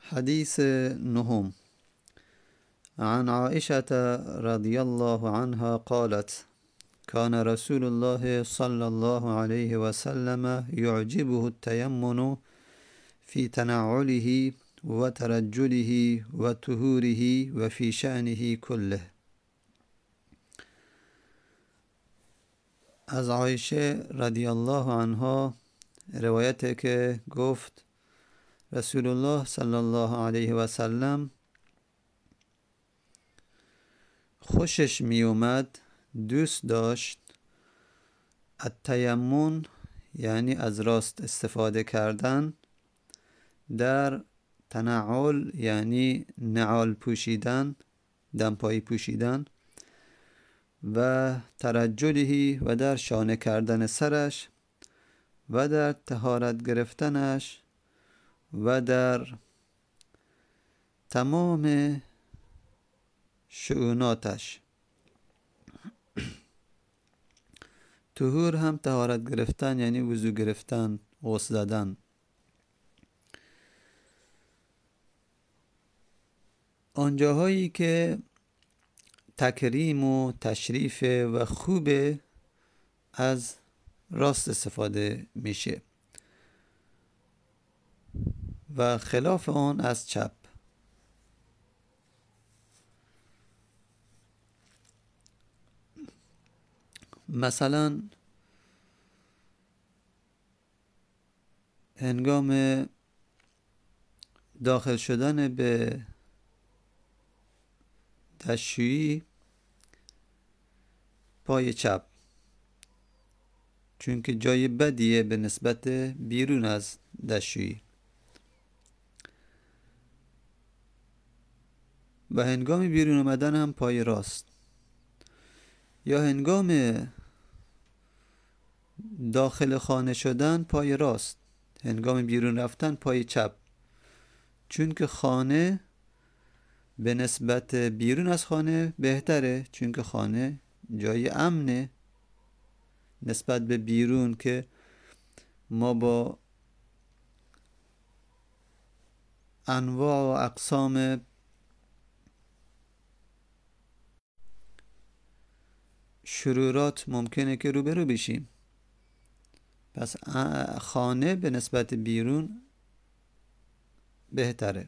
حديث نهم. عن عائشة رضي الله عنها قالت: كان رسول الله صلى الله عليه وسلم يعجبه التيمن في تنعله وترجله وطهوره وفي شأنه كله. از عایشه رضی الله عنها روایته که گفت رسول الله صلی الله علیه و سلم خوشش می اومد، دوست داشت التیمن یعنی از راست استفاده کردن، در تنعل یعنی نعال پوشیدن، دمپایی پوشیدن، و ترجلهی و در شانه کردن سرش، و در طهارت گرفتنش و در تمام شؤوناتش. طهور هم طهارت گرفتن یعنی وضو گرفتن، غسل دادن. آنجاهایی که تکریم و تشریف و خوب از راست استفاده میشه و خلاف آن از چپ. مثلا هنگام داخل شدن به دستشویی پای چپ، چون که جای بدیه به نسبت بیرون از دستشویی. و هنگام بیرون آمدن هم پای راست، یا هنگام داخل خانه شدن پای راست، هنگام بیرون رفتن پای چپ، چون که خانه به نسبت بیرون از خانه بهتره، چون که خانه جای امنه نسبت به بیرون که ما با انواع و اقسام شرورات ممکنه که روبرو بشیم. پس خانه به نسبت بیرون بهتره.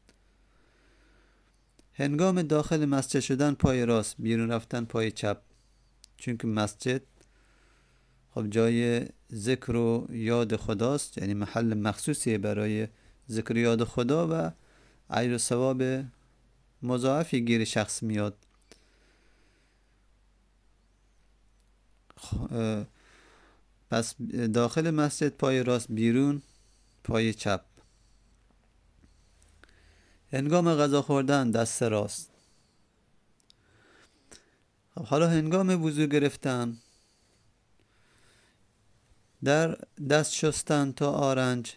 هنگام داخل مسجد شدن پای راست، بیرون رفتن پای چپ، چون که مسجد خب جای ذکر و یاد خداست، یعنی محل مخصوصی برای ذکر و یاد خدا و اجر و ثواب مضاعفی گیر شخص میاد. پس داخل مسجد پای راست، بیرون پای چپ. هنگام غذا خوردن دست راست. خب حالا هنگام وضو گرفتن، در دست شستن تا آرنج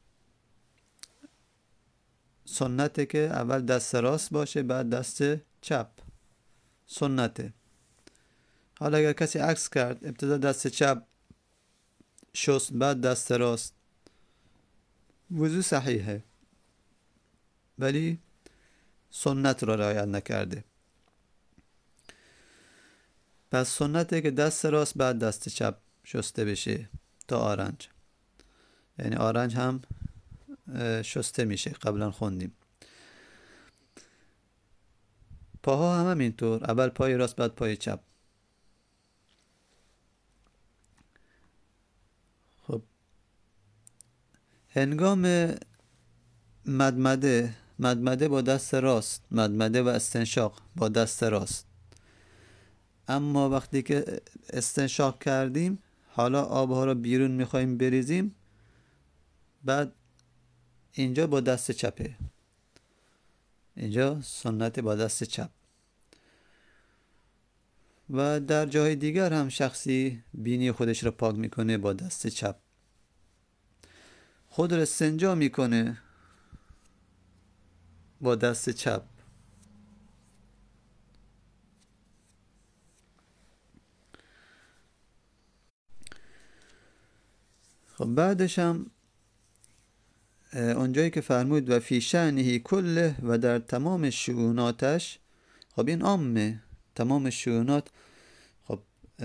سنته که اول دست راست باشه بعد دست چپ، سنته. حالا اگر کسی عکس کرد، ابتدا دست چپ شست بعد دست راست، وضو صحیحه ولی سنت را رعایت نکرده. پس سنته که دست راست بعد دست چپ شسته بشه تا آرنج، یعنی آرنج هم شسته میشه، قبلا خوندیم. پاها هم همینطور، اول پای راست بعد پای چپ. خب هنگام مدمده با دست راست، مدمده و استنشاق با دست راست. اما وقتی که استنشاق کردیم، حالا آبها رو بیرون میخواییم بریزیم، بعد اینجا با دست چپه، اینجا سنت با دست چپ. و در جای دیگر هم شخصی بینی خودش رو پاک میکنه با دست چپ، خود رو استنجا میکنه با دست چپ. خب بعدش هم اونجایی که فرمود و فی شأنه کله و در تمام شؤوناتش، خب این عامه، تمام شؤونات. خب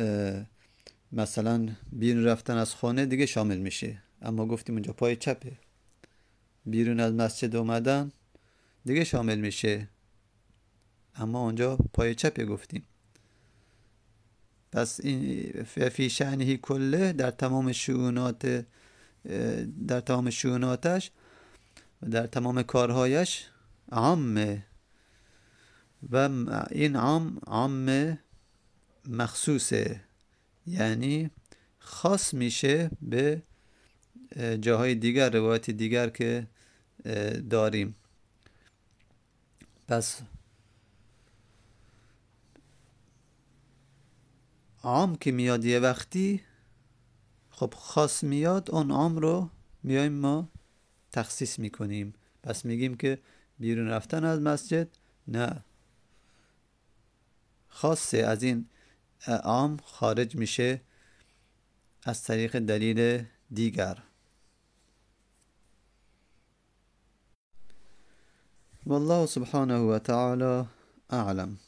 مثلا بیرون رفتن از خانه دیگه شامل میشه، اما گفتیم اونجا پای چپه. بیرون از مسجد اومدن دیگه شامل میشه، اما اونجا پای چپه گفتیم. پس این فی شأنه کله در تمام شؤونات، در تمام شؤوناتش و در تمام کارهایش عامه. و این عام مخصوصه، یعنی خاص میشه به جاهای دیگر، روایت دیگر که داریم. پس عام که میاد یه وقتی، خب خاص میاد، اون عام رو میایم ما تخصیص میکنیم. پس میگیم که بیرون رفتن از مسجد نه، خاصه از این عام خارج میشه از طریق دلیل دیگر. والله سبحانه و تعالی اعلم.